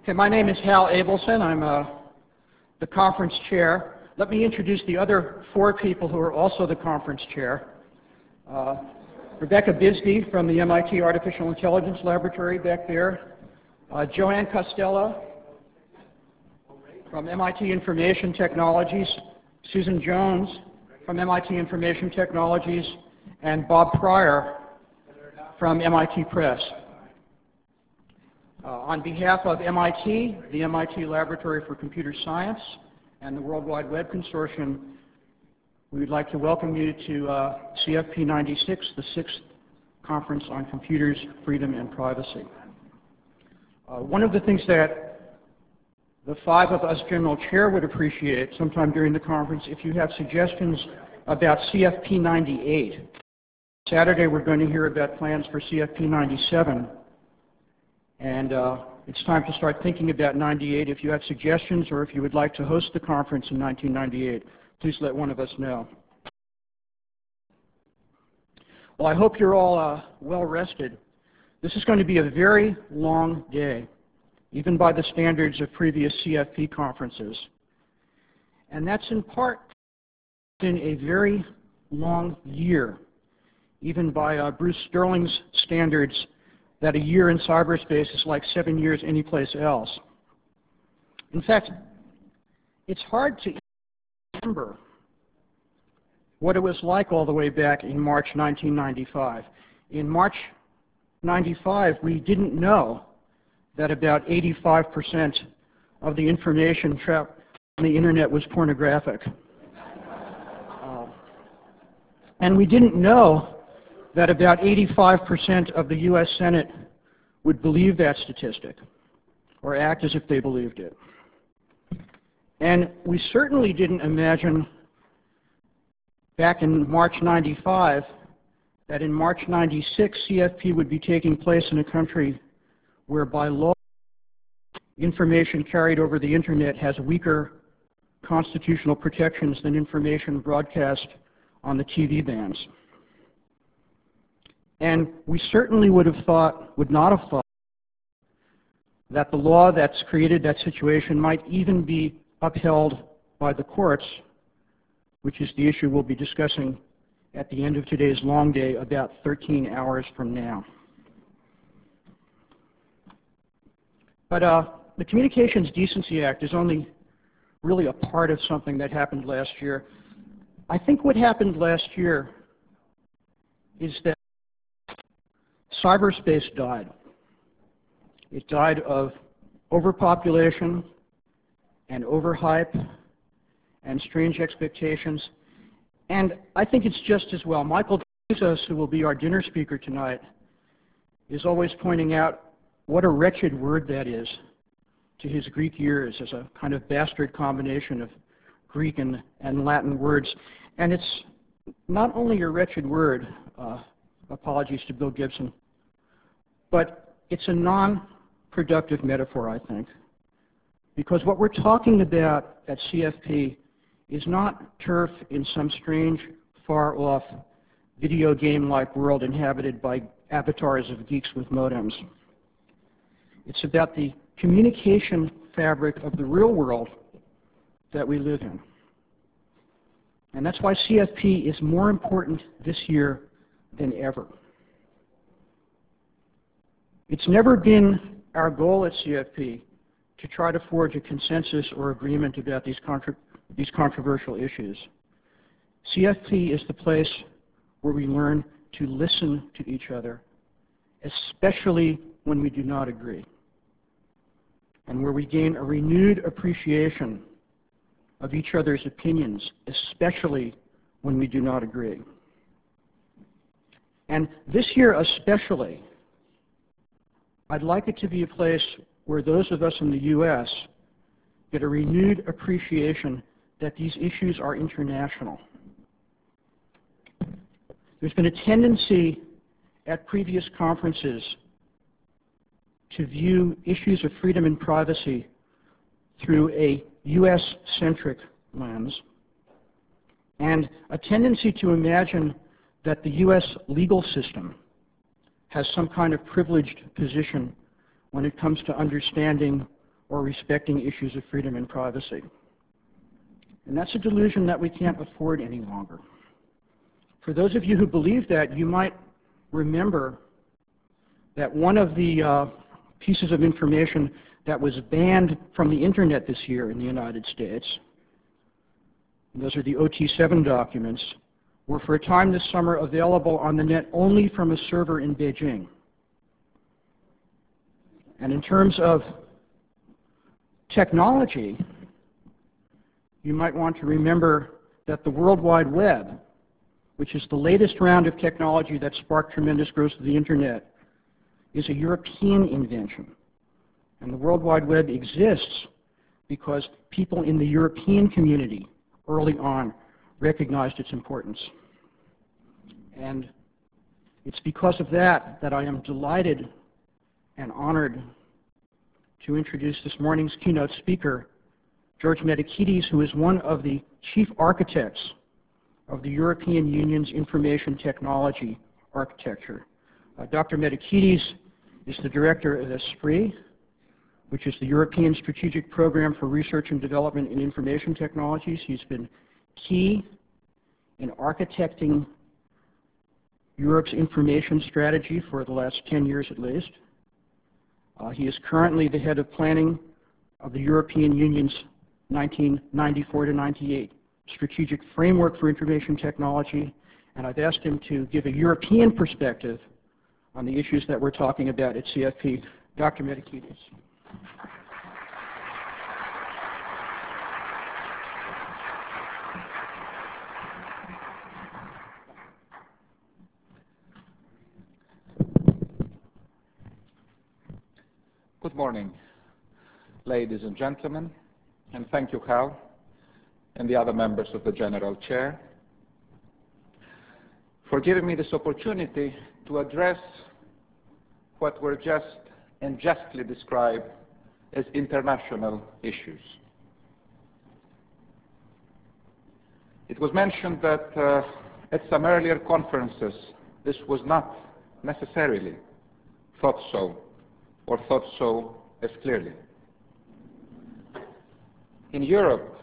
Okay, my name is Hal Abelson. I'm the conference chair. Let me introduce the other four people who are also the conference chair. Rebecca Bisbee from the MIT Artificial Intelligence Laboratory back there. Joanne Costello from MIT Information Technologies. Susan Jones from MIT Information Technologies. And Bob Pryor from MIT Press. On behalf of MIT, the MIT Laboratory for Computer Science, and the World Wide Web Consortium, we would like to welcome you to CFP 96, the 6th Conference on Computers, Freedom, and Privacy. One of the things that the five of us General Chair would appreciate sometime during the conference, if you have suggestions about CFP 98. Saturday we're going to hear about plans for CFP 97. And it's time to start thinking about 98. If you have suggestions or if you would like to host the conference in 1998, please let one of us know. Well, I hope you're all well rested. This is going to be a very long day, even by the standards of previous CFP conferences. And that's in part in a very long year, even by Bruce Sterling's standards, that a year in cyberspace is like 7 years anyplace else. In fact, it's hard to remember what it was like all the way back in March 1995. In March 95, we didn't know that about 85% of the information trapped on the internet was pornographic. And we didn't know that about 85% of the US Senate would believe that statistic, or act as if they believed it. And we certainly didn't imagine back in March 95 that in March 96 CFP would be taking place in a country where by law information carried over the internet has weaker constitutional protections than information broadcast on the TV bands. And we certainly would not have thought that the law that's created that situation might even be upheld by the courts, which is the issue we'll be discussing at the end of today's long day about 13 hours from now. But the Communications Decency Act is only really a part of something that happened last year. I think what happened last year is that cyberspace died. It died of overpopulation and overhype and strange expectations. And I think it's just as well. Michael Dezos, who will be our dinner speaker tonight, is always pointing out what a wretched word that is to his Greek ears, as a kind of bastard combination of Greek and Latin words. And it's not only a wretched word, apologies to Bill Gibson, but it's a non-productive metaphor, I think, because what we're talking about at CFP is not turf in some strange, far-off video game-like world inhabited by avatars of geeks with modems. It's about the communication fabric of the real world that we live in. And that's why CFP is more important this year than ever. It's never been our goal at CFP to try to forge a consensus or agreement about these controversial issues. CFP is the place where we learn to listen to each other, especially when we do not agree, and where we gain a renewed appreciation of each other's opinions, especially when we do not agree. And this year especially, I'd like it to be a place where those of us in the US get a renewed appreciation that these issues are international. There's been a tendency at previous conferences to view issues of freedom and privacy through a US-centric lens, and a tendency to imagine that the US legal system has some kind of privileged position when it comes to understanding or respecting issues of freedom and privacy. And that's a delusion that we can't afford any longer. For those of you who believe that, you might remember that one of the pieces of information that was banned from the internet this year in the United States, and those are the OT7 documents, were for a time this summer available on the net only from a server in Beijing. And in terms of technology, you might want to remember that the World Wide Web, which is the latest round of technology that sparked tremendous growth of the internet, is a European invention. And the World Wide Web exists because people in the European community early on recognized its importance. And it's because of that that I am delighted and honored to introduce this morning's keynote speaker, George Metakides, who is one of the chief architects of the European Union's information technology architecture. Dr. Metakides is the director of ESPRIT, which is the European Strategic Program for Research and Development in Information Technologies. He's been key in architecting Europe's information strategy for the last 10 years at least. He is currently the head of planning of the European Union's 1994 to 98 Strategic Framework for Information Technology, and I've asked him to give a European perspective on the issues that we're talking about at CFP. Dr. Metakides. Good morning, ladies and gentlemen, and thank you, Hal, and the other members of the General Chair for giving me this opportunity to address what were just and justly described as international issues. It was mentioned that at some earlier conferences this was not necessarily thought so, or thought so as clearly. In Europe,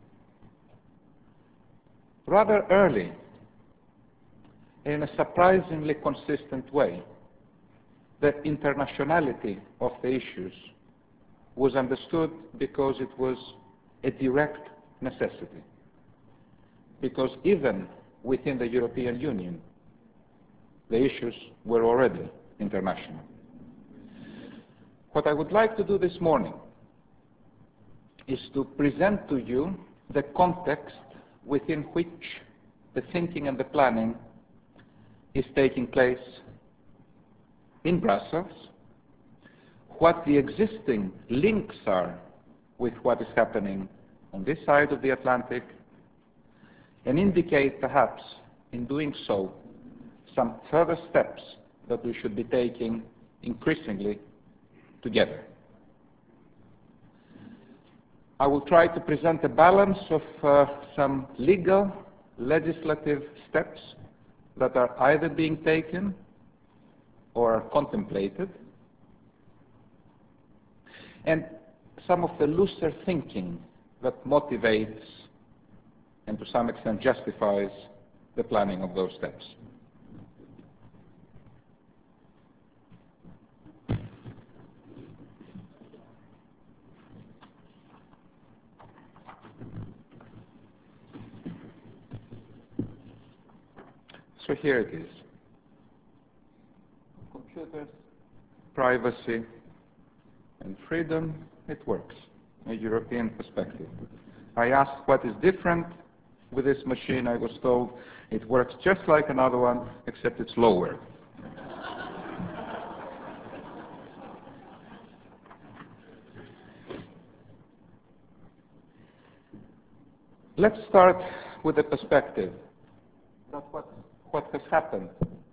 rather early, in a surprisingly consistent way, the internationality of the issues was understood because it was a direct necessity. Because even within the European Union, the issues were already international. What I would like to do this morning is to present to you the context within which the thinking and the planning is taking place in Brussels, what the existing links are with what is happening on this side of the Atlantic, and indicate perhaps in doing so some further steps that we should be taking increasingly together. I will try to present a balance of some legal, legislative steps that are either being taken or are contemplated, and some of the looser thinking that motivates and to some extent justifies the planning of those steps. So here it is. Computers, privacy, and freedom, it works, a European perspective. I asked what is different with this machine. I was told it works just like another one, except it's lower. Let's start with the perspective that what has happened,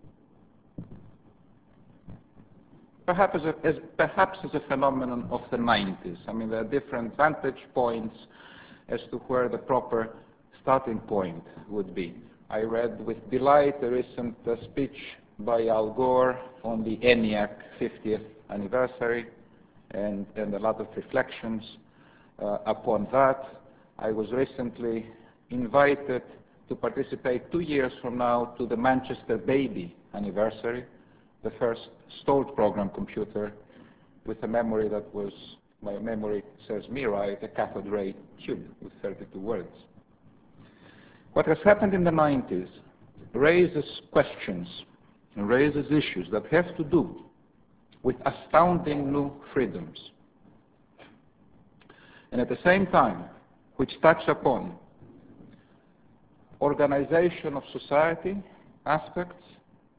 perhaps as a phenomenon of the 90s. I mean, there are different vantage points as to where the proper starting point would be. I read with delight a recent speech by Al Gore on the ENIAC 50th anniversary, and a lot of reflections upon that. I was recently invited to participate 2 years from now to the Manchester Baby anniversary, the first stored program computer with a memory that was, my memory serves me right, a cathode ray tube with 32 words. What has happened in the 90s raises questions and raises issues that have to do with astounding new freedoms. And at the same time, which touch upon organization of society aspects,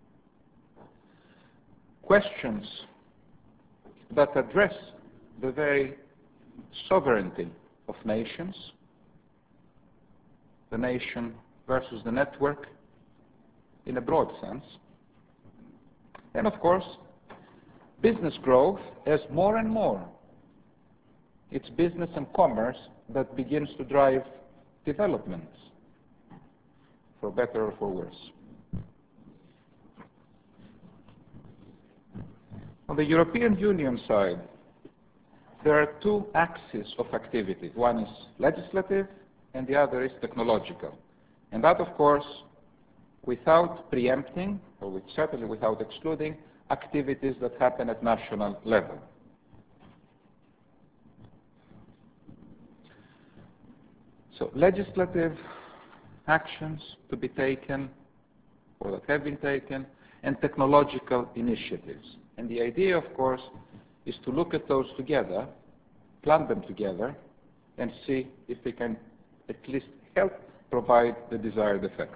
questions that address the very sovereignty of nations, the nation versus the network in a broad sense, and of course, business growth as more and more it's business and commerce that begins to drive developments, for better or for worse. On the European Union side, there are two axes of activity. One is legislative and the other is technological. And that, of course, without preempting, or certainly without excluding, activities that happen at national level. So legislative actions to be taken, or that have been taken, and technological initiatives. And the idea, of course, is to look at those together, plan them together, and see if they can at least help provide the desired effect.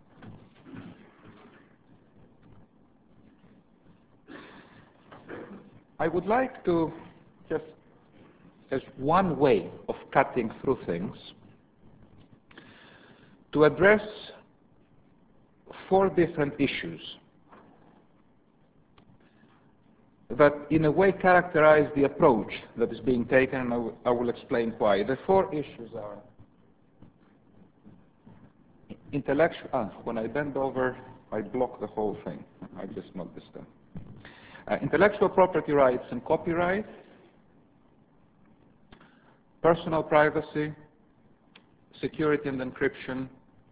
I would like to just, as one way of cutting through things, to address 4 different issues that in a way characterize the approach that is being taken, and I will explain why. The 4 issues are intellectual, when I bend over, I block the whole thing. I just noticed that. Intellectual property rights and copyright, personal privacy, security and encryption,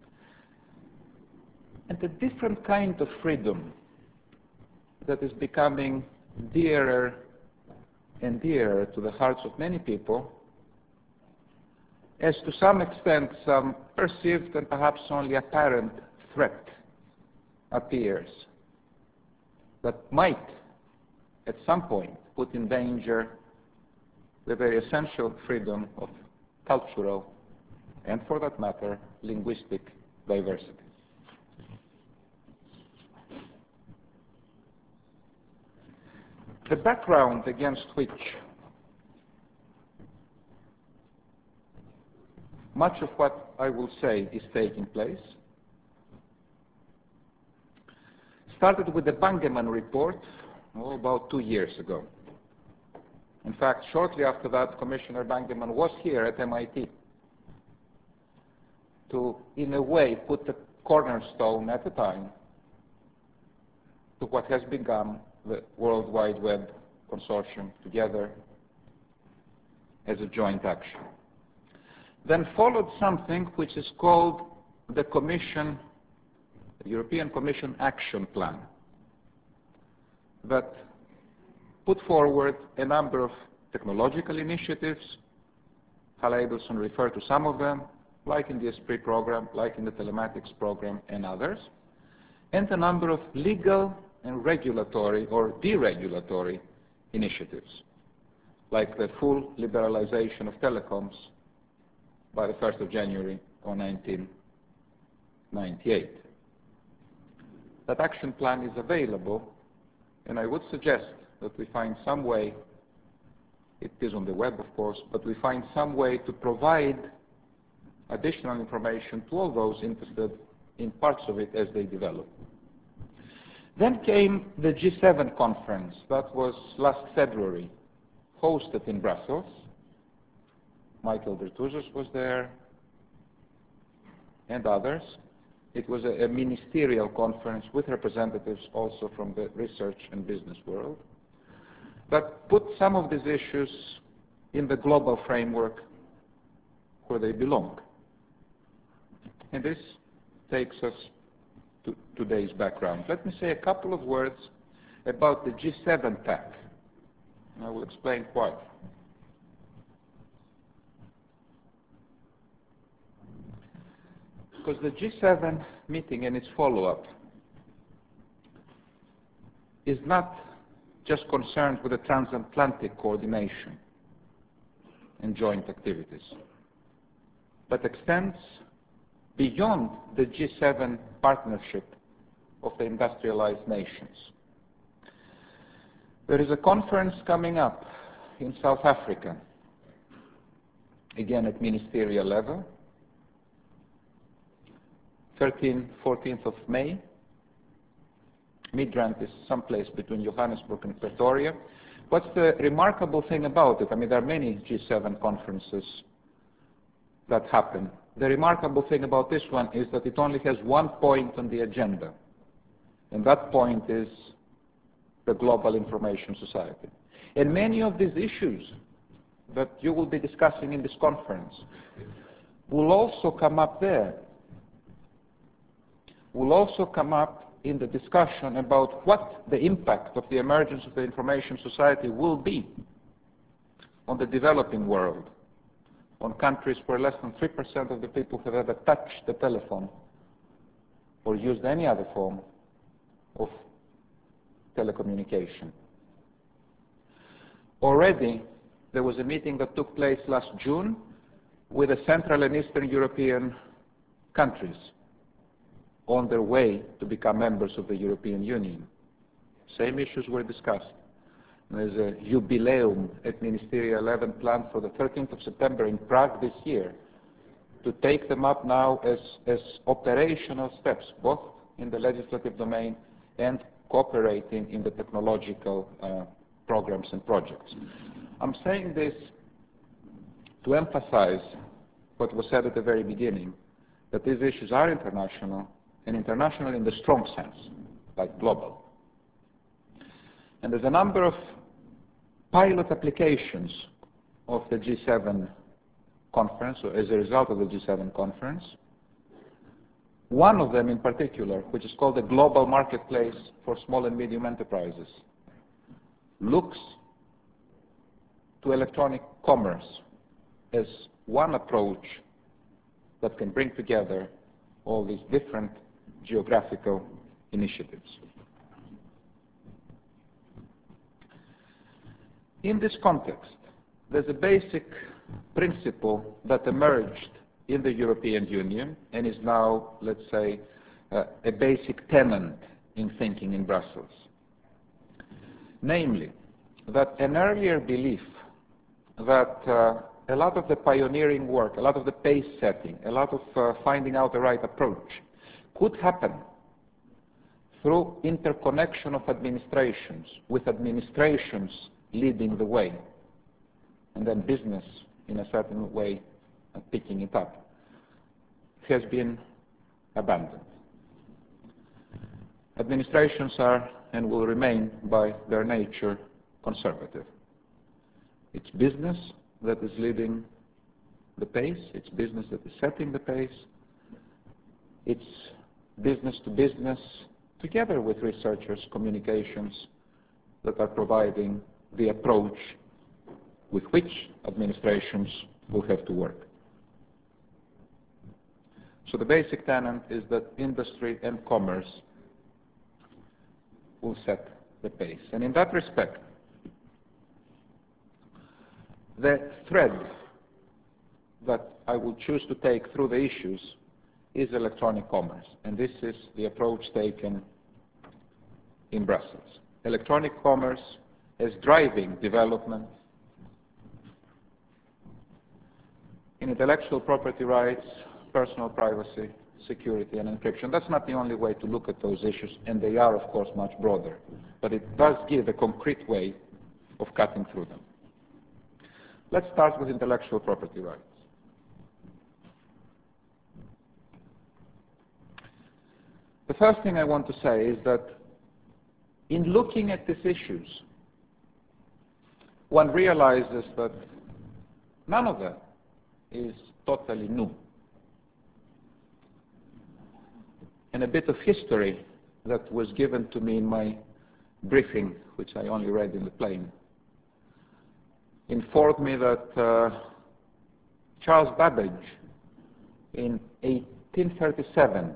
and a different kind of freedom that is becoming dearer and dearer to the hearts of many people, as to some extent some perceived and perhaps only apparent threat appears that might at some point put in danger the very essential freedom of cultural and, for that matter, linguistic diversity. The background against which much of what I will say is taking place started with the Bangemann report about 2 years ago. In fact, shortly after that, Commissioner Bangemann was here at MIT to, in a way, put the cornerstone at the time to what has become the World Wide Web Consortium together as a joint action. Then followed something which is called the Commission, the European Commission Action Plan, that put forward a number of technological initiatives. Hal Abelson referred to some of them, like in the ESPRIT program, like in the telematics program, and others, and a number of legal and regulatory or deregulatory initiatives, like the full liberalization of telecoms by the 1st of January of 1998. That action plan is available, and I would suggest that we find some way, it is on the web of course, but we find some way to provide additional information to all those interested in parts of it as they develop. Then came the G7 conference. That was last February, hosted in Brussels. Michael Dertouzos was there, and others. It was a ministerial conference with representatives also from the research and business world. that put some of these issues in the global framework where they belong. And this takes us to today's background. Let me say a couple of words about the G7 tack, and I will explain why. Because the G7 meeting and its follow-up is not just concerned with the transatlantic coordination and joint activities, but extends beyond the G7 partnership of the industrialized nations. There is a conference coming up in South Africa, again at ministerial level, 13th, 14th of May. Midrand is someplace between Johannesburg and Pretoria. What's the remarkable thing about it? I mean, there are many G7 conferences that happen. The remarkable thing about this one is that it only has one point on the agenda, and that point is the global information society. And many of these issues that you will be discussing in this conference will also come up there, will also come up in the discussion about what the impact of the emergence of the information society will be on the developing world, on countries where less than 3% of the people have ever touched the telephone or used any other form of telecommunication. Already, there was a meeting that took place last June with the Central and Eastern European countries on their way to become members of the European Union. Same issues were discussed. There's a jubileum at ministerial level planned for the 13th of September in Prague this year to take them up now as operational steps, both in the legislative domain and cooperating in the technological programs and projects. I'm saying this to emphasize what was said at the very beginning, that these issues are international, and international in the strong sense, like global. And there's a number of pilot applications of the G7 conference, or as a result of the G7 conference. One of them in particular, which is called the Global Marketplace for Small and Medium Enterprises, looks to electronic commerce as one approach that can bring together all these different geographical initiatives. In this context, there's a basic principle that emerged in the European Union and is now, let's say, a basic tenet in thinking in Brussels. Namely, that an earlier belief that a lot of the pioneering work, a lot of the pace setting, a lot of finding out the right approach could happen through interconnection of administrations, with administrations leading the way, and then business in a certain way picking it up, has been abandoned. Administrations are and will remain by their nature conservative. It's business that is leading the pace, it's business that is setting the pace, it's business to business together with researchers, communications that are providing the approach with which administrations will have to work. So the basic tenet is that industry and commerce will set the pace. And in that respect, the thread that I will choose to take through the issues is electronic commerce. And this is the approach taken in Brussels. Electronic commerce is driving development in intellectual property rights, personal privacy, security, and encryption. That's not the only way to look at those issues, and they are, of course, much broader. But it does give a concrete way of cutting through them. Let's start with intellectual property rights. The first thing I want to say is that in looking at these issues, one realizes that none of that is totally new. And a bit of history that was given to me in my briefing, which I only read in the plane, informed me that Charles Babbage in 1837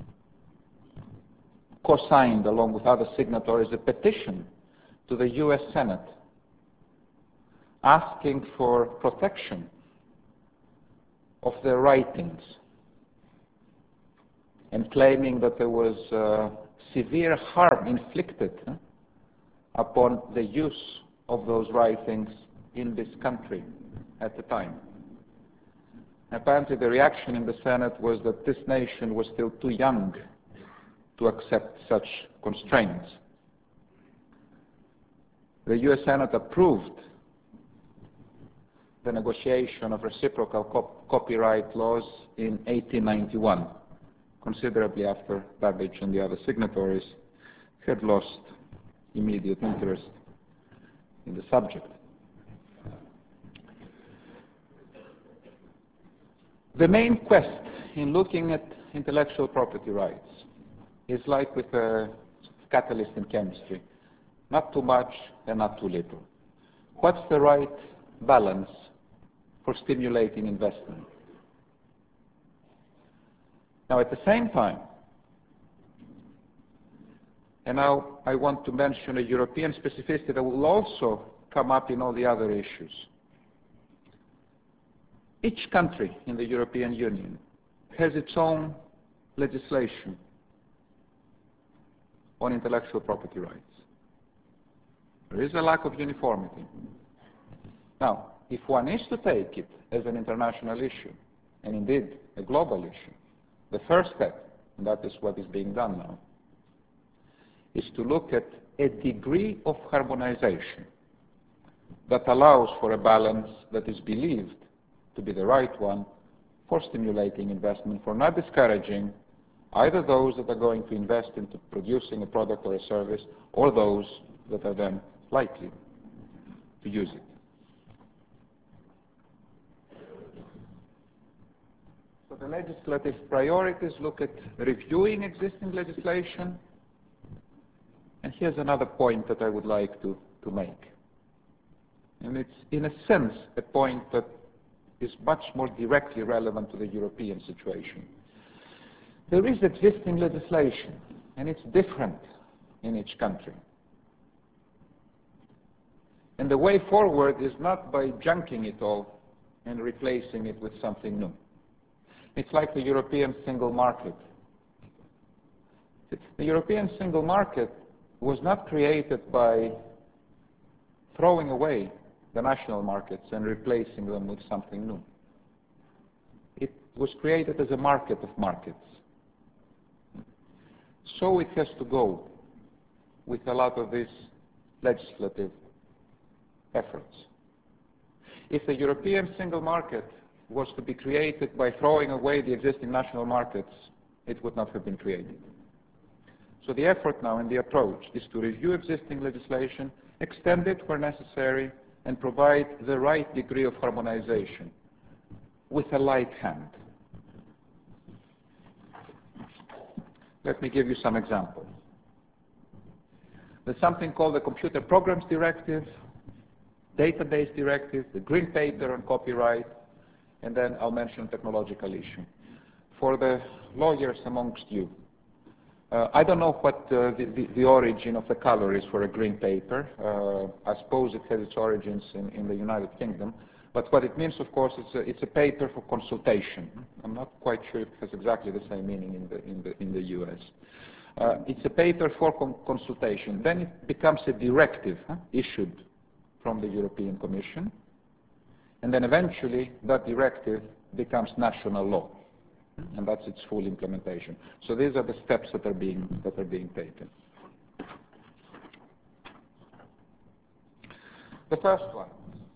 co-signed, along with other signatories, a petition to the US Senate asking for protection of their writings and claiming that there was severe harm inflicted upon the use of those writings in this country at the time. Apparently the reaction in the Senate was that this nation was still too young to accept such constraints. The US Senate approved the negotiation of reciprocal copyright laws in 1891, considerably after Babbage and the other signatories had lost immediate interest in the subject. The main quest in looking at intellectual property rights is like with a catalyst in chemistry, not too much and not too little. What's the right balance for stimulating investment? Now, at the same time, and now I want to mention a European specificity that will also come up in all the other issues. Each country in the European Union has its own legislation on intellectual property rights. There is a lack of uniformity. Now, if one is to take it as an international issue, and indeed a global issue, the first step, and that is what is being done now, is to look at a degree of harmonization that allows for a balance that is believed to be the right one for stimulating investment, for not discouraging either those that are going to invest into producing a product or a service, or those that are then likely to use it. So the legislative priorities look at reviewing existing legislation, and here's another point that I would like to make. And it's, in a sense, a point that is much more directly relevant to the European situation. There is existing legislation, and it's different in each country. And the way forward is not by junking it all and replacing it with something new. It's like the European single market. The European single market was not created by throwing away the national markets and replacing them with something new. It was created as a market of markets. So it has to go with a lot of these legislative efforts. If the European single market was to be created by throwing away the existing national markets, it would not have been created. So the effort now and the approach is to review existing legislation, extend it where necessary, and provide the right degree of harmonization with a light hand. Let me give you some examples. There's something called the Computer Programs Directive, Database Directive, the Green Paper on Copyright, and then I'll mention a technological issue. For the lawyers amongst you, I don't know what the origin of the color is for a green paper. I suppose it has its origins in the United Kingdom. But what it means, of course, it's a paper for consultation. I'm not quite sure if it has exactly the same meaning in the US. It's a paper for consultation. Then it becomes a directive issued from the European Commission. And then eventually that directive becomes national law. And that's its full implementation. So these are the steps that are being taken. The first one,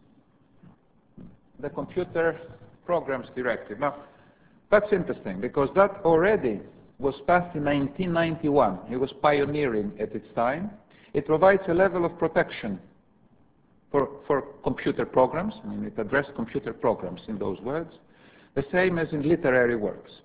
the Computer Programs Directive. Now, that's interesting because that already was passed in 1991. It was pioneering at its time. It provides a level of protection for computer programs. I mean, it addressed computer programs in those words, the same as in literary works,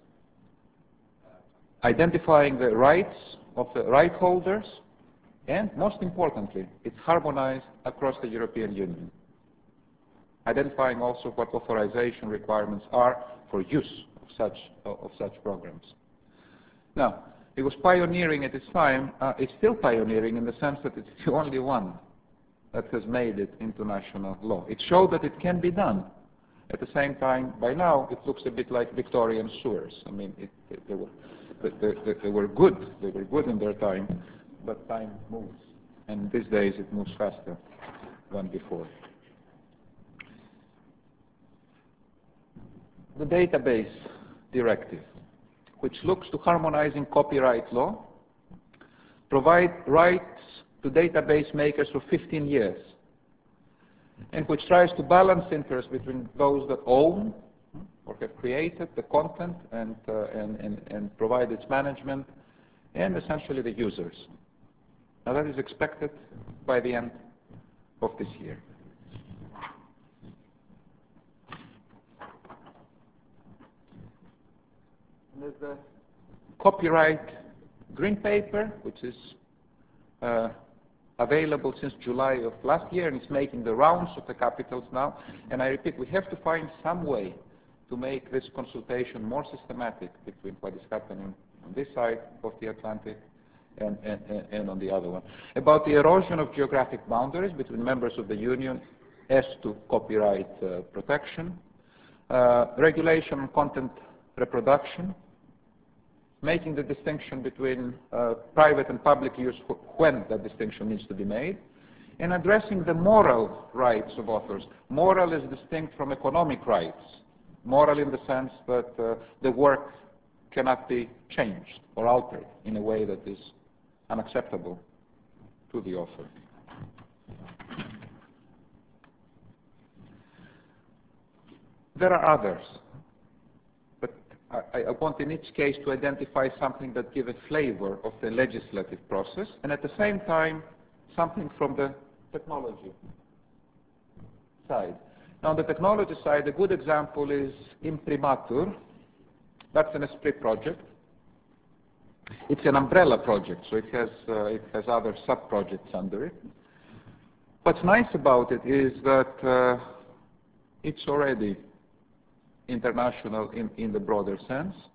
identifying the rights of the right holders, and most importantly, it's harmonized across the European Union, identifying also what authorization requirements are for use of such programs. Now, it was pioneering at its time. It's still pioneering in the sense that it's the only one that has made it into national law. It showed that it can be done. At the same time, by now, it looks a bit like Victorian sewers. I mean, they were good. They were good in their time, but time moves. And these days, it moves faster than before. The database directive, which looks to harmonizing copyright law, provide rights to database makers for 15 years, and which tries to balance interests between those that own or have created the content and provide its management, and essentially the users. Now that is expected by the end of this year. And there's the copyright green paper, which is available since July of last year, and it's making the rounds of the capitals now. And I repeat, we have to find some way to make this consultation more systematic between what is happening on this side of the Atlantic and on the other one. About the erosion of geographic boundaries between members of the Union as to copyright protection, regulation on content reproduction, making the distinction between private and public use when that distinction needs to be made, and addressing the moral rights of authors. Moral is distinct from economic rights. Moral in the sense that the work cannot be changed or altered in a way that is unacceptable to the author. There are others. I want in each case to identify something that gives a flavor of the legislative process, and at the same time, something from the technology side. Now, on the technology side, a good example is Imprimatur. That's an Esprit project. It's an umbrella project, so it has other sub-projects under it. What's nice about it is that it's already international in the broader sense.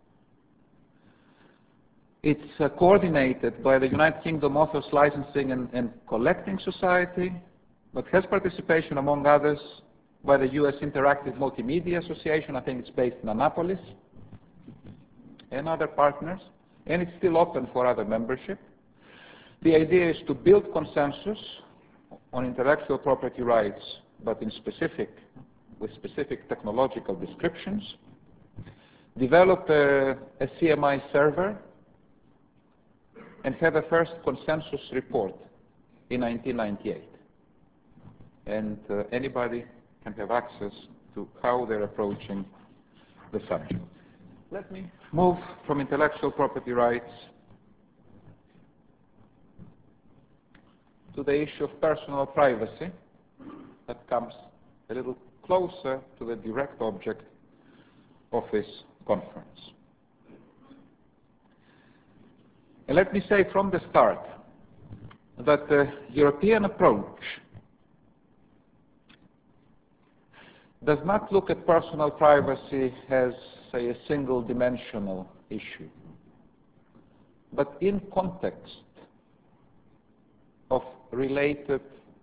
It's coordinated by the United Kingdom Authors Licensing and Collecting Society, but has participation, among others, by the US Interactive Multimedia Association. I think it's based in Annapolis, and other partners, and it's still open for other membership. The idea is to build consensus on intellectual property rights, but with specific technological descriptions, develop a CMI server, and have a first consensus report in 1998. And anybody can have access to how they're approaching the subject. Let me move from intellectual property rights to the issue of personal privacy that comes a little closer to the direct object of this conference. And let me say from the start that the European approach does not look at personal privacy as, say, a single-dimensional issue, but in context of related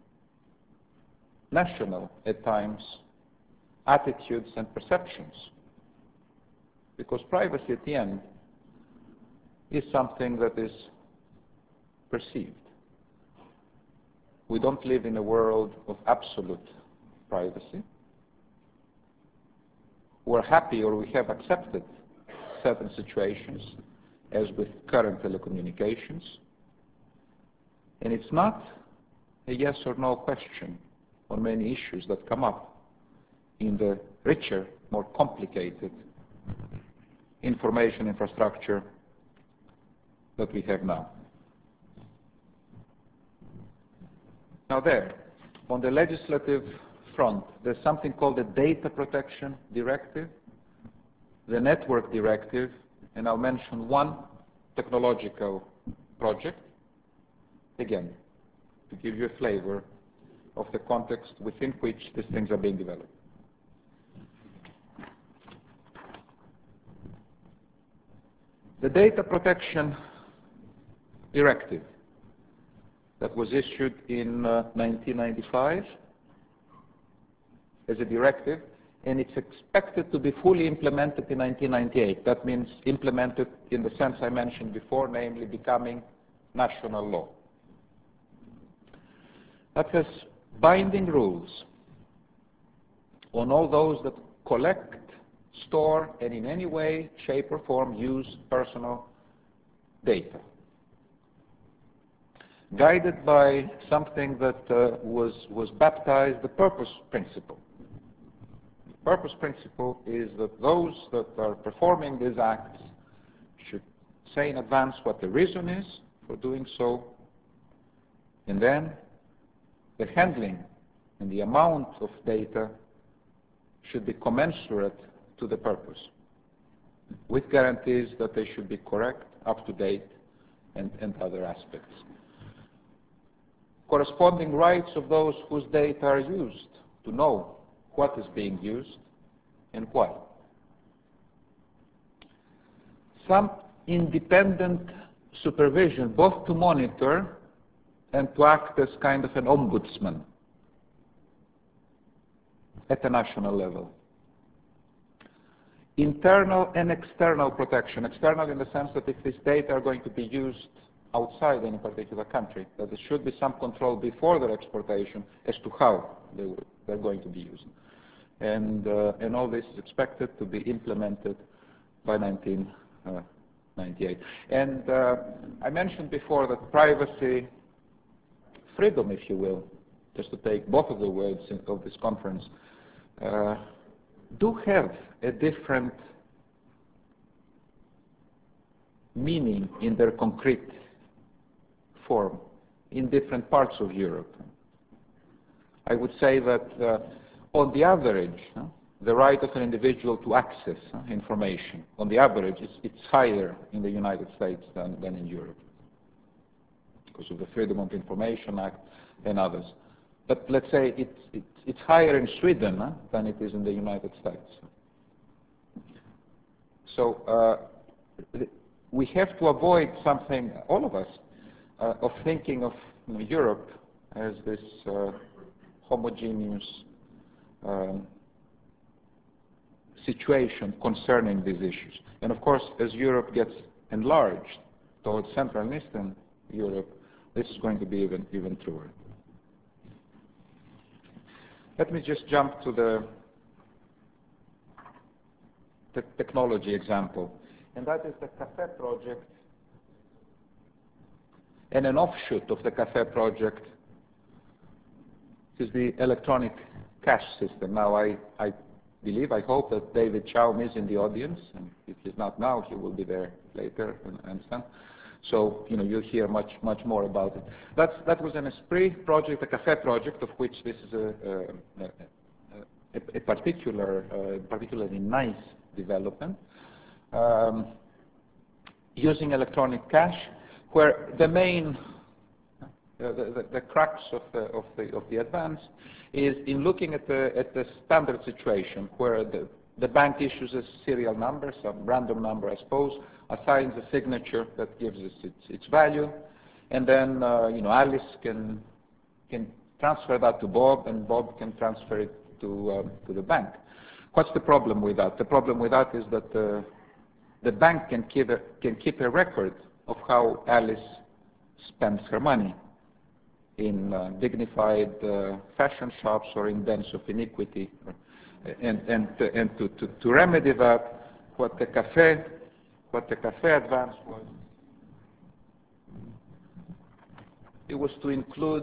national, at times, attitudes and perceptions. Because privacy, at the end, is something that is perceived. We don't live in a world of absolute privacy. We're happy, or we have accepted certain situations, as with current telecommunications. And it's not a yes or no question on many issues that come up in the richer, more complicated information infrastructure that we have now. Now there, On the legislative front, there's something called the Data Protection Directive, the Network Directive, and I'll mention one technological project, again, to give you a flavor of the context within which these things are being developed. The Data Protection Directive that was issued in 1995 as a directive, and it's expected to be fully implemented in 1998. That means implemented in the sense I mentioned before, namely becoming national law. That has binding rules on all those that collect, store, and in any way, shape, or form use personal data, guided by something that was baptized the purpose principle. The purpose principle is that those that are performing these acts should say in advance what the reason is for doing so, and then the handling and the amount of data should be commensurate to the purpose, with guarantees that they should be correct, up to date, and other aspects. Corresponding rights of those whose data are used to know what is being used and why. Some independent supervision, both to monitor and to act as kind of an ombudsman at the national level. Internal and external protection. External in the sense that if this data are going to be used outside any particular country, that there should be some control before their exportation as to how they're going to be used. And all this is expected to be implemented by 1998. And I mentioned before that privacy, freedom, if you will, just to take both of the words of this conference, do have a different meaning in their concrete form in different parts of Europe. I would say that on the average, the right of an individual to access information, on the average, it's higher in the United States than in Europe because of the Freedom of Information Act and others. But let's say it's higher in Sweden than it is in the United States. So we have to avoid something, all of us, of thinking of Europe as this homogeneous situation concerning these issues. And of course, as Europe gets enlarged towards Central and Eastern Europe, this is going to be even truer. Let me just jump to the technology example, and that is the CAFE project, and an offshoot of the CAFE project is the electronic cash system. Now, I believe, I hope that David Chaum is in the audience, and if he's not now, he will be there later, I understand. So, you'll hear much more about it. That was an Esprit project, a CAFE project, of which this is a particularly nice development, using electronic cash, where the main, the crux of the advance is in looking at the standard situation where the bank issues a serial number, some random number, I suppose, assigns a signature that gives us its value, and then Alice can transfer that to Bob, and Bob can transfer it to the bank. What's the problem with that? The problem with that is that the bank can keep a record of how Alice spends her money in dignified fashion shops or in dens of iniquity, and to remedy that, what the CAFE advance was, it was to include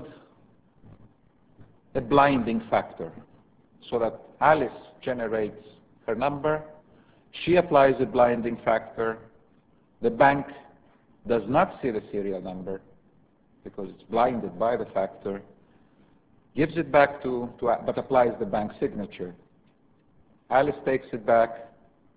a blinding factor, so that Alice generates her number, she applies a blinding factor, the bank does not see the serial number because it's blinded by the factor, gives it back but applies the bank signature. Alice takes it back,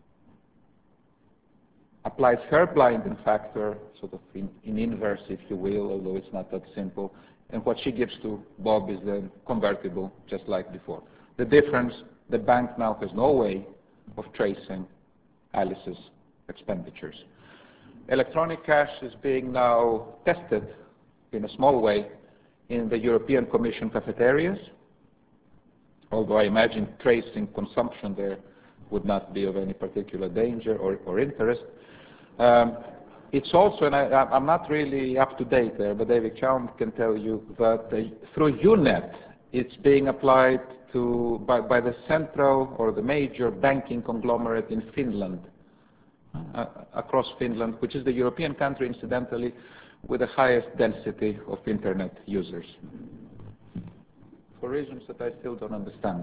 applies her blinding factor, sort of in inverse, if you will, although it's not that simple, and what she gives to Bob is then convertible, just like before. The difference, the bank now has no way of tracing Alice's expenditures. Electronic cash is being now tested in a small way in the European Commission cafeterias, although I imagine tracing consumption there would not be of any particular danger or interest. It's also, and I'm not really up to date there, but David Chown can tell you that through UNET, it's being applied by the central or the major banking conglomerate in Finland, across Finland, which is the European country, incidentally, with the highest density of internet users, for reasons that I still don't understand.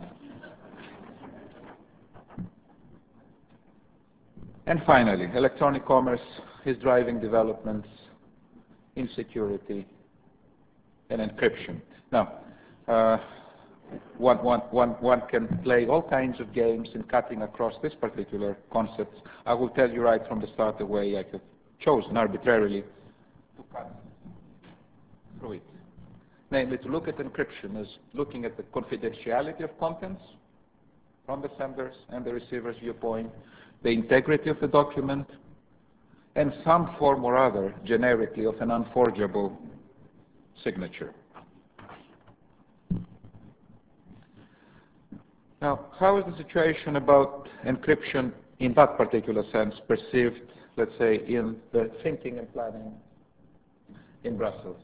And finally, electronic commerce is driving developments in security and encryption. Now, one can play all kinds of games in cutting across this particular concept. I will tell you right from the start the way I have chosen arbitrarily to cut through it. Namely, to look at encryption as looking at the confidentiality of contents from the sender's and the receiver's viewpoint, the integrity of the document, and some form or other, generically, of an unforgeable signature. Now, how is the situation about encryption in that particular sense perceived, let's say, in the thinking and planning in Brussels?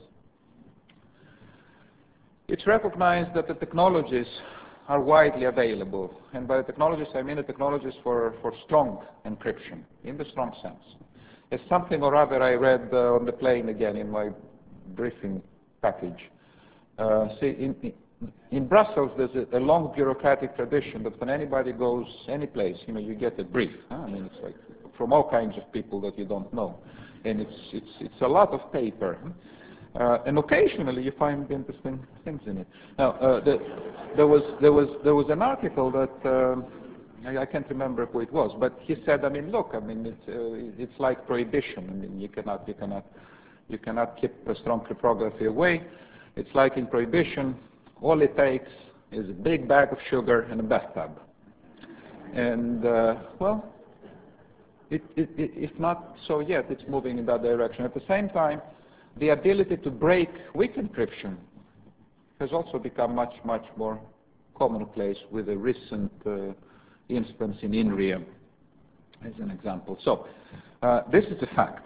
It's recognized that the technologies are widely available, and by the technologies I mean the technologies for strong encryption, in the strong sense. As something or other I read on the plane again in my briefing package. See, in Brussels there's a long bureaucratic tradition that when anybody goes any place, you get a brief. I mean, it's like from all kinds of people that you don't know, and it's a lot of paper. And occasionally you find interesting things in it. Now, there was an article that I can't remember who it was, but he said, I mean, look, I mean, it's like prohibition. I mean, you cannot keep a strong cryptography away. It's like in prohibition. All it takes is a big bag of sugar and a bathtub. And well, if not so yet, it's moving in that direction. At the same time, the ability to break weak encryption has also become much more commonplace with a recent instance in INRIA as an example. So this is a fact.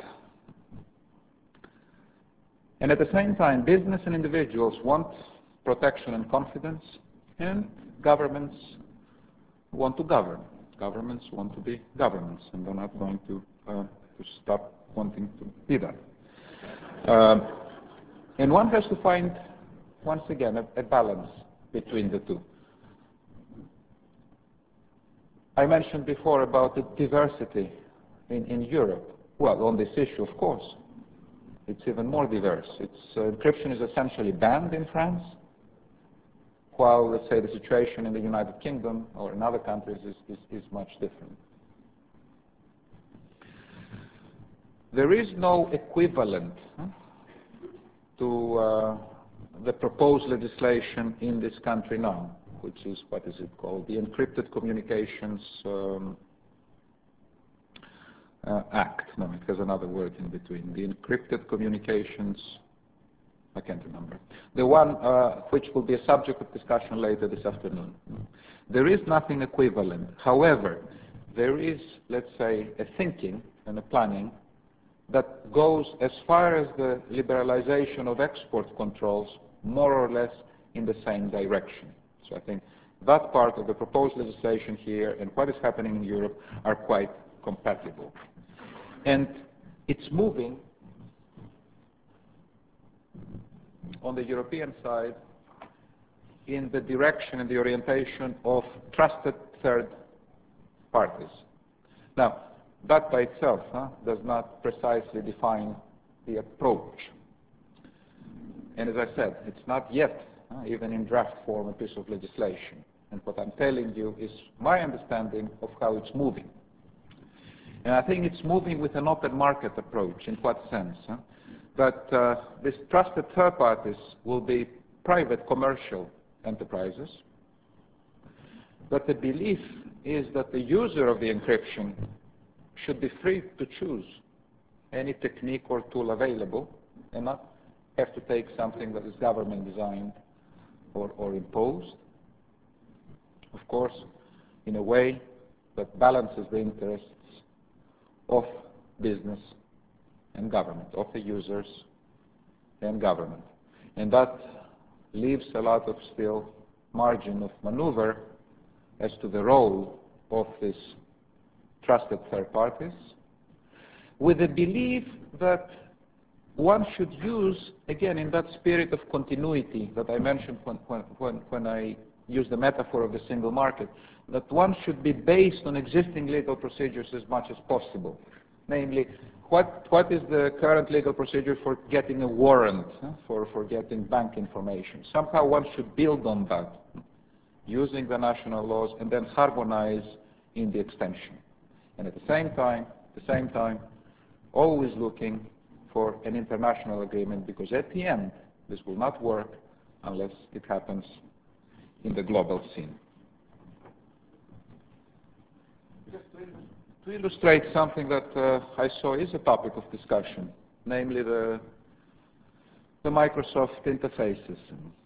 And at the same time, business and individuals want protection and confidence, and governments want to govern. Governments want to be governments, and they're not going to stop wanting to be that. And one has to find, once again, a balance between the two. I mentioned before about the diversity in Europe. Well, on this issue, of course, it's even more diverse. Encryption is essentially banned in France, while, let's say, the situation in the United Kingdom or in other countries is much different. There is no equivalent to the proposed legislation in this country now, which is, what is it called? The Encrypted Communications Act. No, it has another word in between. The Encrypted Communications, I can't remember. The one which will be a subject of discussion later this afternoon. There is nothing equivalent. However, there is, let's say, a thinking and a planning that goes as far as the liberalization of export controls, more or less in the same direction. So I think that part of the proposed legislation here and what is happening in Europe are quite compatible. And it's moving on the European side in the direction and the orientation of trusted third parties. Now, that by itself does not precisely define the approach. And as I said, it's not yet even in draft form, a piece of legislation. And what I'm telling you is my understanding of how it's moving. And I think it's moving with an open market approach. In what sense? That these trusted third parties will be private commercial enterprises. But the belief is that the user of the encryption should be free to choose any technique or tool available and not have to take something that is government designed or imposed. Of course, in a way that balances the interests of business and government, of the users and government. And that leaves a lot of still margin of maneuver as to the role of these trusted third parties, with the belief that one should use, again, in that spirit of continuity that I mentioned when I used the metaphor of the single market, that one should be based on existing legal procedures as much as possible. Namely, what is the current legal procedure for getting a warrant, for getting bank information? Somehow one should build on that, using the national laws, and then harmonize in the extension. And at the same time, always looking for an international agreement, because at the end, this will not work unless it happens in the global scene. Just to illustrate something that I saw is a topic of discussion, namely the Microsoft interfaces,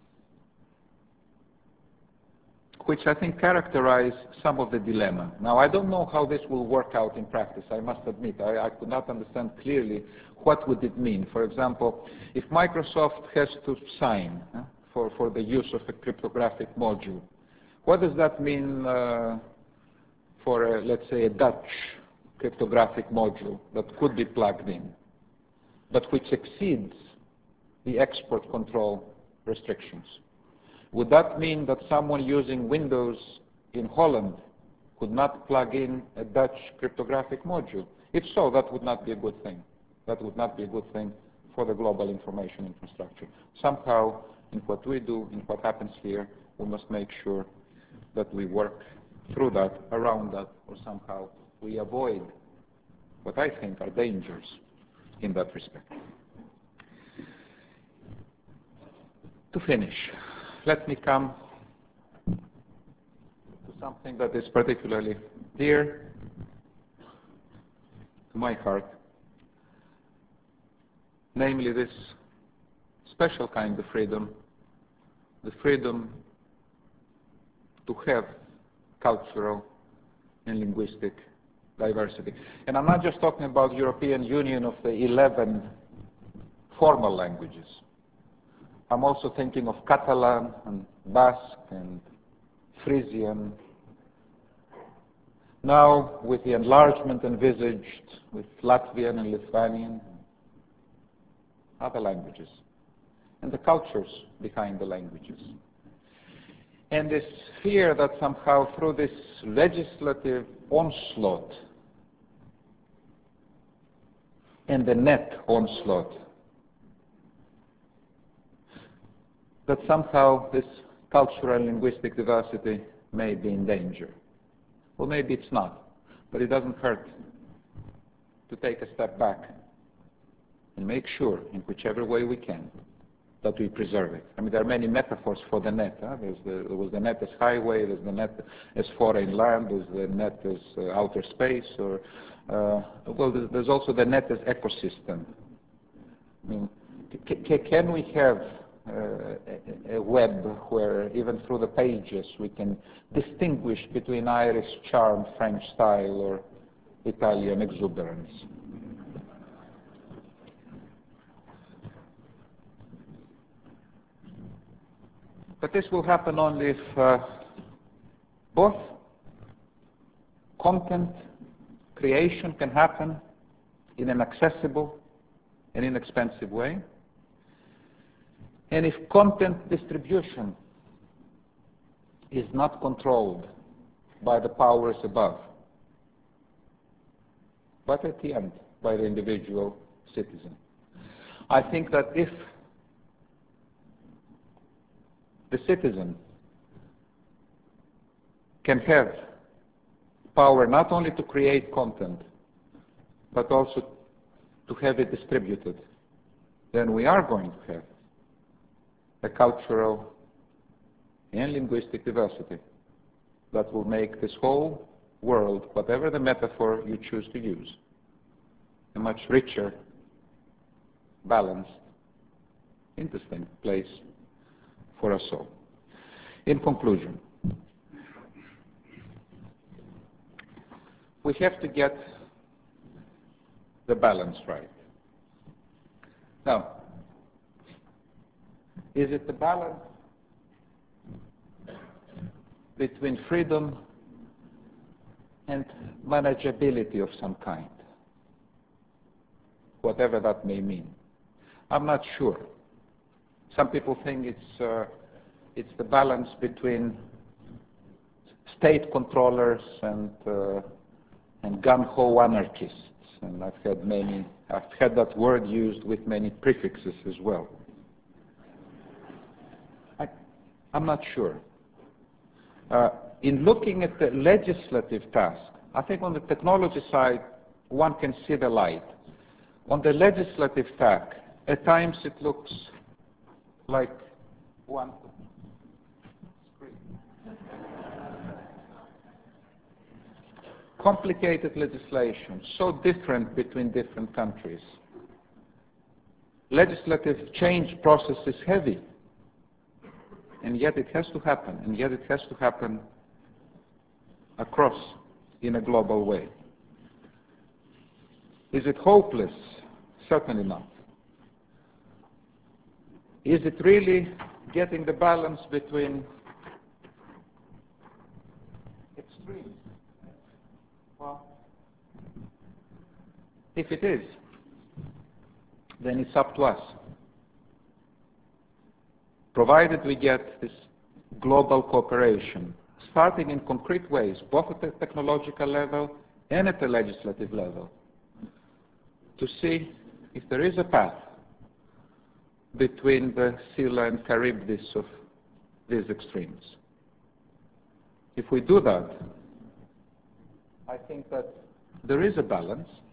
which I think characterize some of the dilemma. Now, I don't know how this will work out in practice, I must admit. I could not understand clearly what would it mean. For example, if Microsoft has to sign for the use of a cryptographic module, what does that mean for, let's say, a Dutch cryptographic module that could be plugged in, but which exceeds the export control restrictions? Would that mean that someone using Windows in Holland could not plug in a Dutch cryptographic module? If so, that would not be a good thing. That would not be a good thing for the global information infrastructure. Somehow, in what we do, in what happens here, we must make sure that we work through that, around that, or somehow we avoid what I think are dangers in that respect. To finish, let me come to something that is particularly dear to my heart, namely this special kind of freedom, the freedom to have cultural and linguistic diversity. And I'm not just talking about European Union of the 11 formal languages. I'm also thinking of Catalan and Basque and Frisian. Now, with the enlargement envisaged with Latvian and Lithuanian, other languages, and the cultures behind the languages. And this fear that somehow through this legislative onslaught and the net onslaught, that somehow this cultural and linguistic diversity may be in danger. Well, maybe it's not, but it doesn't hurt to take a step back and make sure, in whichever way we can, that we preserve it. I mean, there are many metaphors for the net. There was the net as highway, there's the net as foreign land, there's the net as outer space, or, well, there's also the net as ecosystem. I mean, can we have a web where even through the pages we can distinguish between Irish charm, French style, or Italian exuberance? But this will happen only if both content creation can happen in an accessible and inexpensive way, and if content distribution is not controlled by the powers above, but at the end by the individual citizen. I think that if the citizen can have power not only to create content, but also to have it distributed, then we are going to have a cultural and linguistic diversity that will make this whole world, whatever the metaphor you choose to use, a much richer, balanced, interesting place for us all. In conclusion, we have to get the balance right. Now, is it the balance between freedom and manageability of some kind? Whatever that may mean. I'm not sure. Some people think it's the balance between state controllers and gun-ho anarchists. And I've had that word used with many prefixes as well. I'm not sure. In looking at the legislative task, I think on the technology side, one can see the light. On the legislative task, at times it looks like one screen. Complicated legislation, so different between different countries. Legislative change process is heavy, and yet it has to happen, and yet it has to happen across in a global way. Is it hopeless? Certainly not. Is it really getting the balance between extremes? Well, if it is, then it's up to us. Provided we get this global cooperation, starting in concrete ways, both at the technological level and at the legislative level, to see if there is a path between the Scylla and Charybdis of these extremes. If we do that, I think that there is a balance.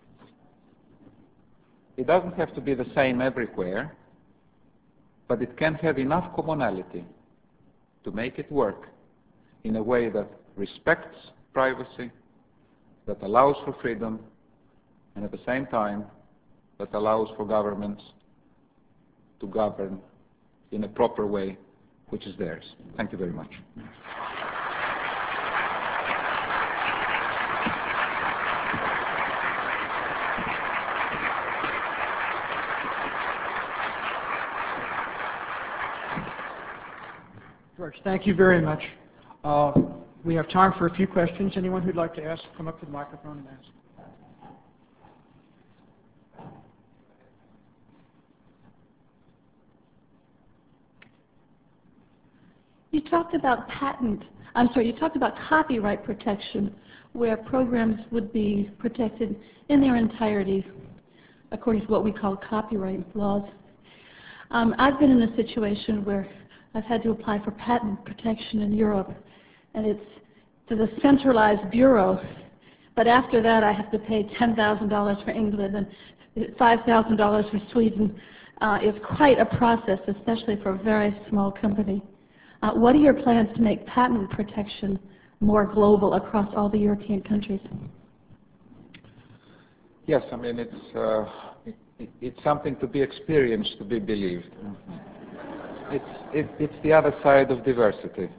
It doesn't have to be the same everywhere, but it can have enough commonality to make it work in a way that respects privacy, that allows for freedom, and at the same time, that allows for governments to govern in a proper way, which is theirs. Thank you very much. George, thank you very much. We have time for a few questions. Anyone who'd like to ask, come up to the microphone and ask. You talked about you talked about copyright protection, where programs would be protected in their entirety, according to what we call copyright laws. I've been in a situation where I've had to apply for patent protection in Europe, and there's a centralized bureau, but after that I have to pay $10,000 for England and $5,000 for Sweden. It's quite a process, especially for a very small company. What are your plans to make patent protection more global across all the European countries? Yes, I mean, it's something to be experienced, to be believed. It's the other side of diversity.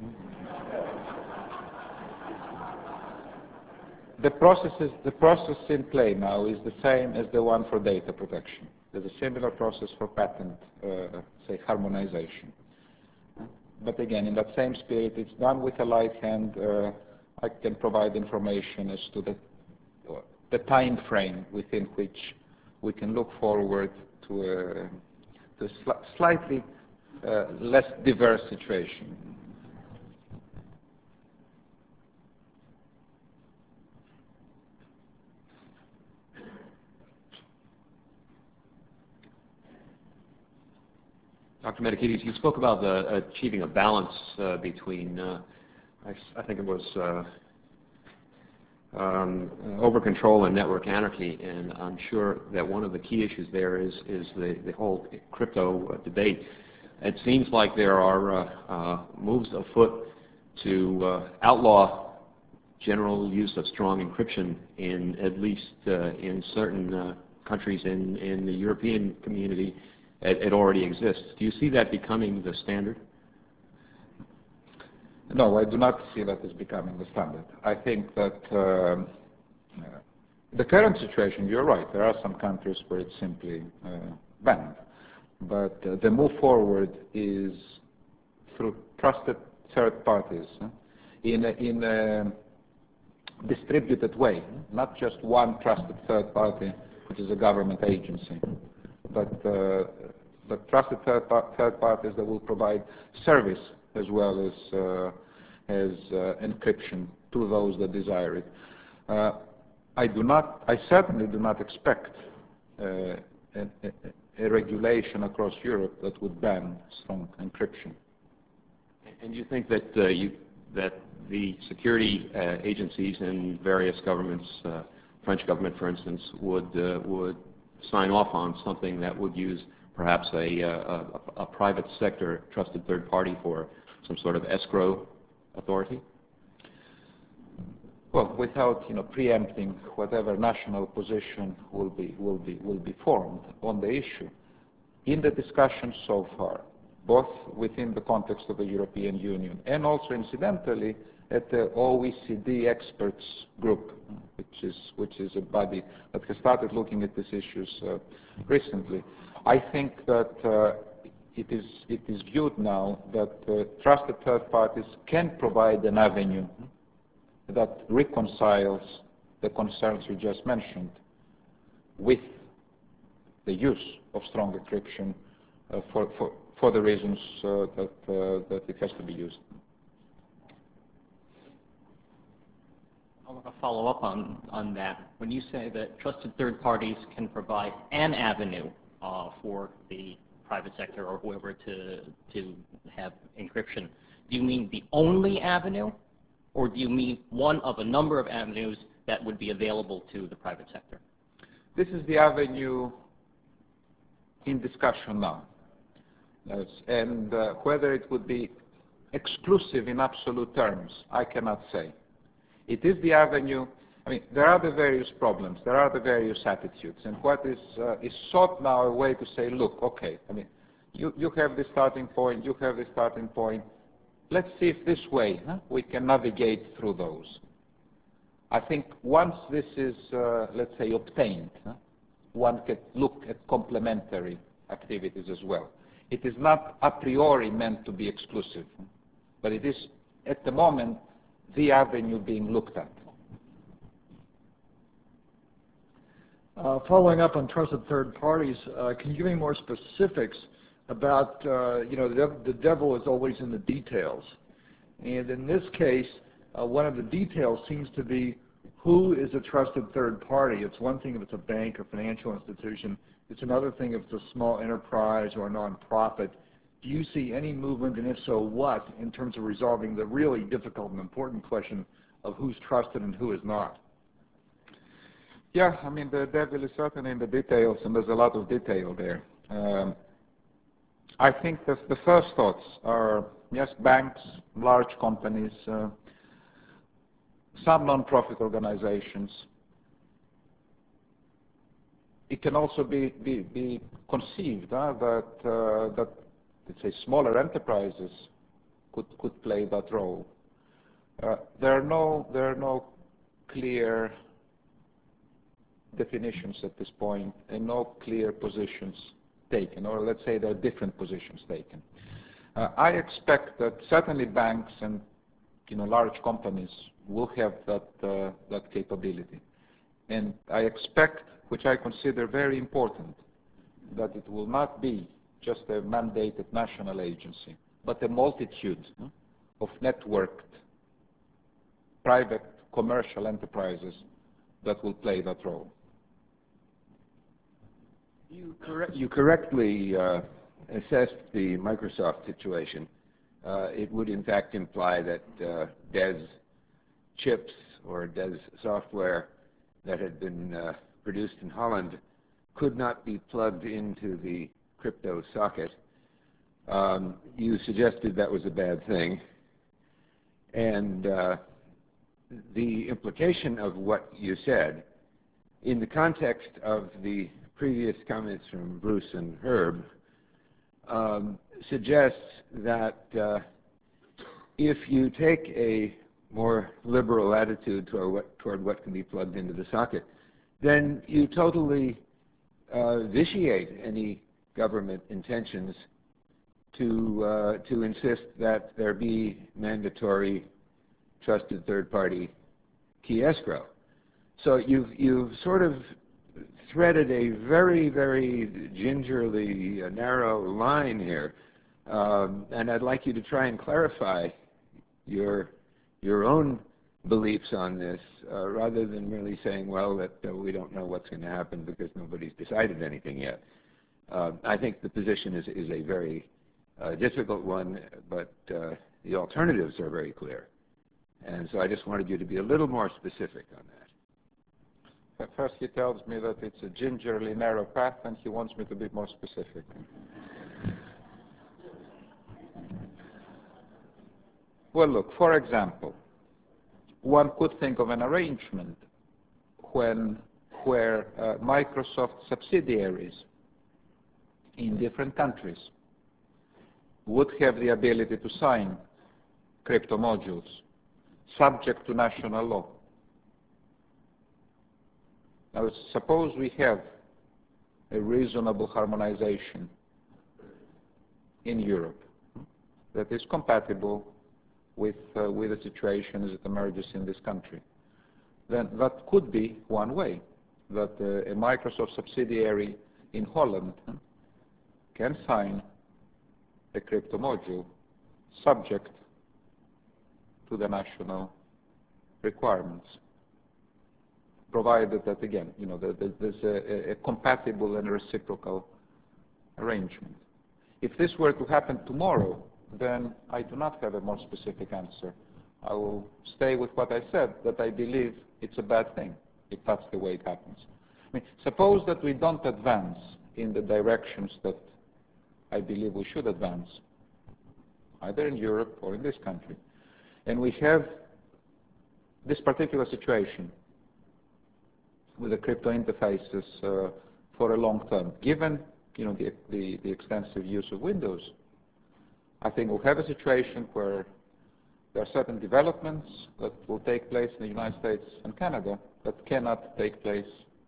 The process in play now is the same as the one for data protection. There's a similar process for patent, say, harmonization. But again, in that same spirit, it's done with a light hand. I can provide information as to the time frame within which we can look forward to a slightly less diverse situation. Dr. Metakides, you spoke about achieving a balance between, I think it was over control and network anarchy, and I'm sure that one of the key issues there is the whole crypto debate. It seems like there are moves afoot to outlaw general use of strong encryption in at least in certain countries in the European community. It already exists. Do you see that becoming the standard? No, I do not see that as becoming the standard. I think that the current situation, you're right, there are some countries where it's simply banned. But the move forward is through trusted third parties in a distributed way, not just one trusted third party, which is a government agency, but trusted third parties that will provide service as well as encryption to those that desire it. I certainly do not expect a regulation across Europe that would ban strong encryption. And you think that that the security agencies in various governments, French government, for instance, would sign off on something that would use perhaps a private sector trusted third party for some sort of escrow authority? Well, without preempting whatever national position will be formed on the issue, in the discussion so far, both within the context of the European Union and also incidentally at the OECD experts group, which is a body that has started looking at these issues recently. I think that it is viewed now that trusted third parties can provide an avenue that reconciles the concerns you just mentioned with the use of strong encryption for the reasons that it has to be used. I want to follow up on that. When you say that trusted third parties can provide an avenue for the private sector or whoever to have encryption, do you mean the only avenue, or do you mean one of a number of avenues that would be available to the private sector? This is the avenue in discussion now. Yes. And whether it would be exclusive in absolute terms, I cannot say. It is the avenue. I mean, there are the various problems, there are the various attitudes, and what is sought now a way to say, look, okay, I mean, you have this starting point, you have this starting point. Let's see if this way we can navigate through those. I think once this is, let's say, obtained, one can look at complementary activities as well. It is not a priori meant to be exclusive, but it is, at the moment, the avenue being looked at. Following up on trusted third parties, can you give me more specifics about, the devil is always in the details. And in this case, one of the details seems to be who is a trusted third party. It's one thing if it's a bank or financial institution. It's another thing if it's a small enterprise or a nonprofit. Do you see any movement, and if so, what, in terms of resolving the really difficult and important question of who's trusted and who is not? Yeah, I mean, the devil is certainly in the details, and there's a lot of detail there. I think that the first thoughts are, yes, banks, large companies, some non-profit organizations. It can also be conceived that let's say, smaller enterprises could play that role. There are no clear definitions at this point, and no clear positions taken, or let's say there are different positions taken. I expect that certainly banks and large companies will have that capability, and I expect, which I consider very important, that it will not be just a mandated national agency, but a multitude of networked private commercial enterprises that will play that role. You correctly assessed the Microsoft situation, it would in fact imply that DES chips or DES software that had been produced in Holland could not be plugged into the crypto socket. You suggested that was a bad thing. And the implication of what you said in the context of the previous comments from Bruce and Herb suggests that if you take a more liberal attitude toward what can be plugged into the socket, then you totally vitiate any government intentions to insist that there be mandatory trusted third-party key escrow. So you've sort of threaded a very, very gingerly narrow line here, and I'd like you to try and clarify your own beliefs on this, rather than merely saying, well, that we don't know what's going to happen because nobody's decided anything yet. I think the position is a very difficult one, but the alternatives are very clear. And so I just wanted you to be a little more specific on that. First, he tells me that it's a gingerly narrow path, and he wants me to be more specific. Well, look, for example, one could think of an arrangement where Microsoft subsidiaries in different countries would have the ability to sign crypto modules subject to national law. Now, suppose we have a reasonable harmonization in Europe that is compatible with the situation as it emerges in this country. Then that could be one way, that a Microsoft subsidiary in Holland can sign a crypto module subject to the national requirements, provided that, again, there's a compatible and reciprocal arrangement. If this were to happen tomorrow, then I do not have a more specific answer. I will stay with what I said, that I believe it's a bad thing, if that's the way it happens. I mean, suppose that we don't advance in the directions that I believe we should advance, either in Europe or in this country, and we have this particular situation with the crypto interfaces for a long term. Given the extensive use of Windows, I think we'll have a situation where there are certain developments that will take place in the United States and Canada that cannot take place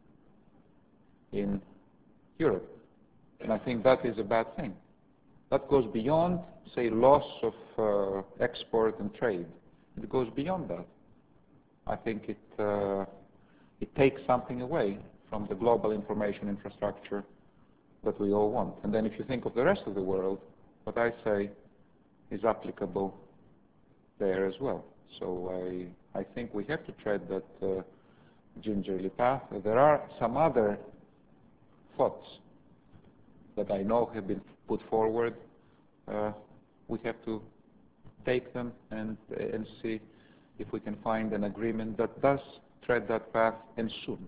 in Europe. And I think that is a bad thing. That goes beyond, say, loss of export and trade. It goes beyond that. I think it takes something away from the global information infrastructure that we all want. And then if you think of the rest of the world, what I say is applicable there as well. So I think we have to tread that gingerly path. There are some other thoughts that I know have been put forward. We have to take them and see if we can find an agreement that does tread that path, and soon.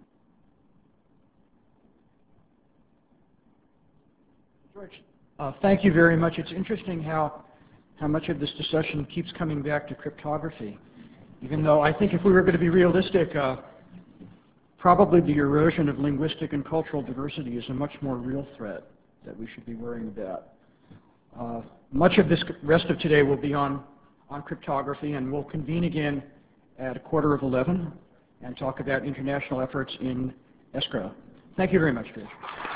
George, thank you very much. It's interesting how much of this discussion keeps coming back to cryptography, even though I think if we were going to be realistic, probably the erosion of linguistic and cultural diversity is a much more real threat that we should be worrying about. Much of this rest of today will be on cryptography, and we'll convene again at 11:15 and talk about international efforts in escrow. Thank you very much, George.